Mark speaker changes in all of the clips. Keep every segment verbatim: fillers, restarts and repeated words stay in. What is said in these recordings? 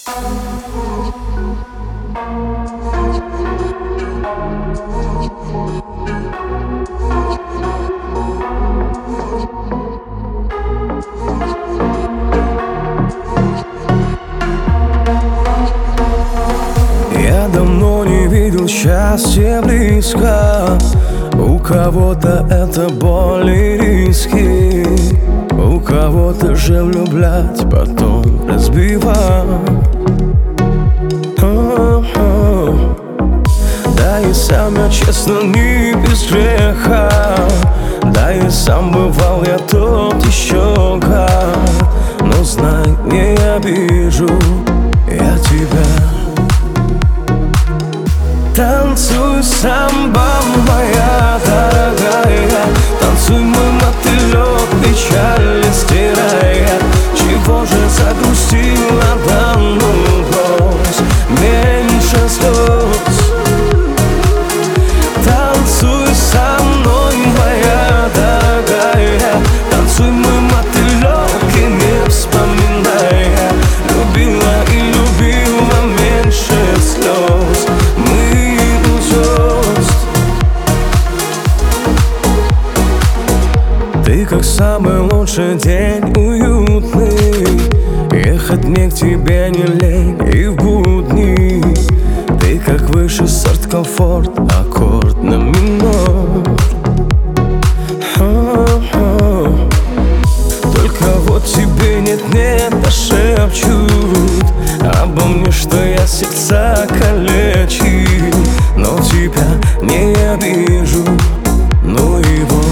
Speaker 1: Я давно не видел счастья близко. У кого-то это боль и риски, у кого-то же влюблять, потом разбивать. О-о-о. Да и сам я, честно, не без греха. Да и сам бывал я тот еще гад. Но знай, не обижу я тебя. Танцуй, самба моя дорогая, танцуй, мой мотылек, печаль стирая. Чего же загрустила, да ну брось, меньше слез. Танцуй со мной, моя дорогая, танцуй, мой мотылек, и не вспоминая. Любила и любила меньше слез. Ты как самый лучший день уютный. Ехать мне к тебе не лень и в будни. Ты как высший сорт комфорт, аккорд на минор. О-о-о. Только вот тебе нет-нет, да шепчут обо мне, что я сердца калечу. Но тебя не обижу, ну и вот.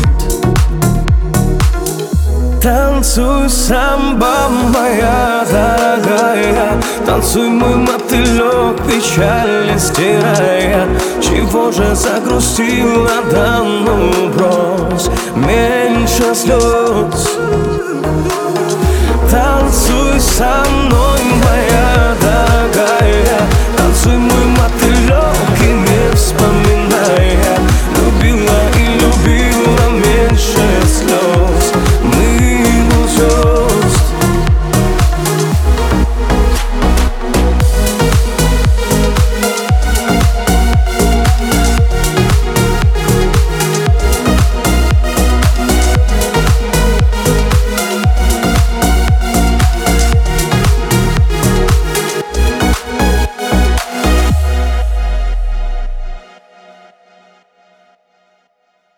Speaker 1: Танцуй, самба моя дорогая, танцуй, мой мотылек, печаль стирая. Чего же загрустила, да ну брось, меньше слез. Танцуй со мной.